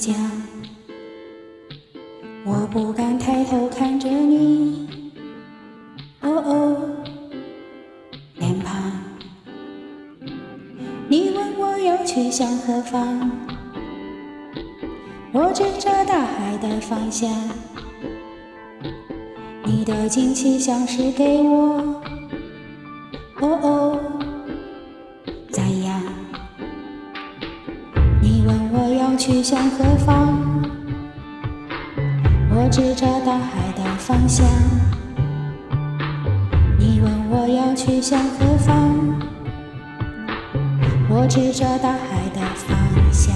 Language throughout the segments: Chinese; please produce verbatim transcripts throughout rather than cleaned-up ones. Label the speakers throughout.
Speaker 1: 家，我不敢抬头看着你。哦哦，脸庞，你问我要去向何方，我指着大海的方向。你的惊奇像是给我，哦哦，赞扬。你问我要去向何方，我指着大海的方向。你问我要去向何方，我指着大海的方向。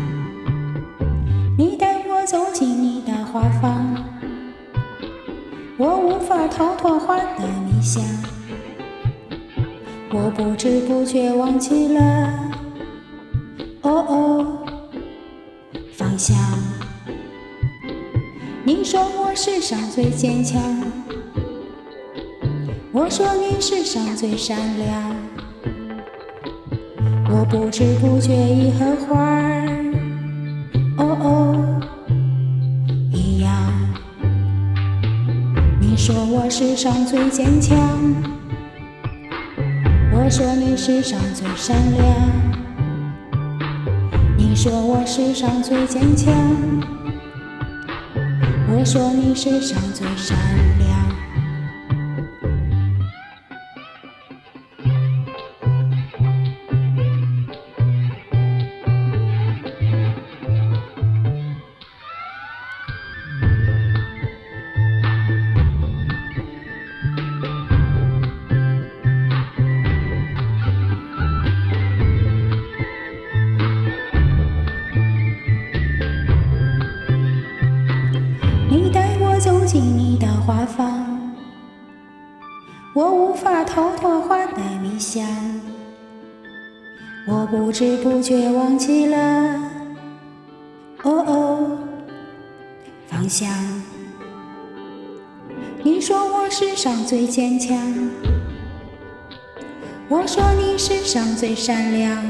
Speaker 1: 你带我走进你的花房，我无法逃脱花的迷香。我不知不觉忘记了，哦哦，方向。你说我世上最坚强，我说你世上最善良。我不知不觉已和花儿，哦哦，一样。你说我世上最坚强，我说你世上最善良。你说我世上最坚强，我说你世上最善良。你带我走进你的花房，我无法逃脱花的迷香。我不知不觉忘记了，哦哦，方向。你说我世上最坚强，我说你世上最善良。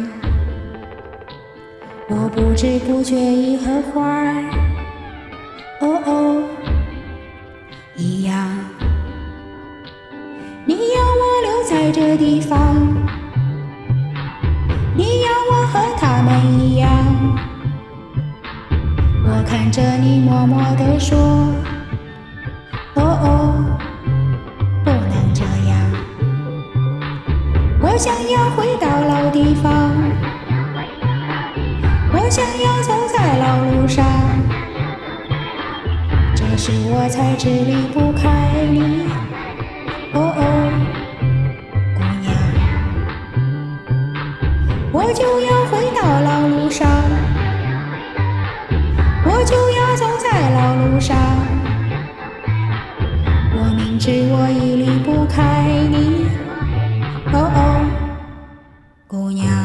Speaker 1: 我不知不觉已和花儿，哦哦，一样。你要我留在这地方，你要我和他们一样。我看着你默默地说，哦哦，不能这样。我想要回到老地方，我想要走在老路上。这时我才知离不开你，哦哦，姑娘。我就要回到老路上，我就要走在老路上。我明知我已离不开你，哦哦，姑娘。